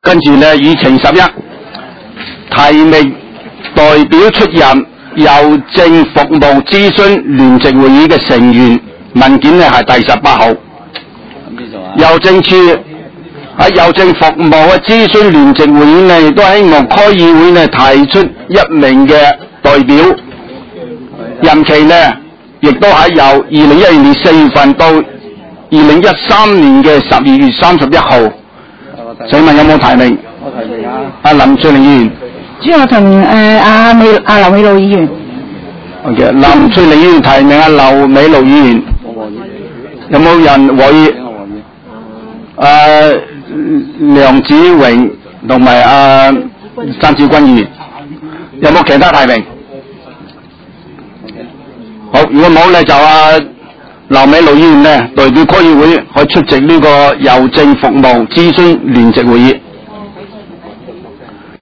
跟住咧，議程11提名代表出任郵政服務諮詢聯席會議嘅成員文件咧係第18號。郵政處喺郵政服務嘅諮詢聯席會議咧，亦都希望區議會咧提出1名嘅代表，任期咧亦都係由2012年4月份到2013年嘅12月31號。請問有冇提名？ 我提名啊。 阿林翠玲議員。 主要我同劉美露議員。 OK， 林翠玲議員提名阿劉美露議員。有冇人和意？梁子榮同埋張志軍議員。有冇其他提名？好，如果冇咧就劉美露議員咧代表區議會去出席呢個郵政服務諮詢聯席會議。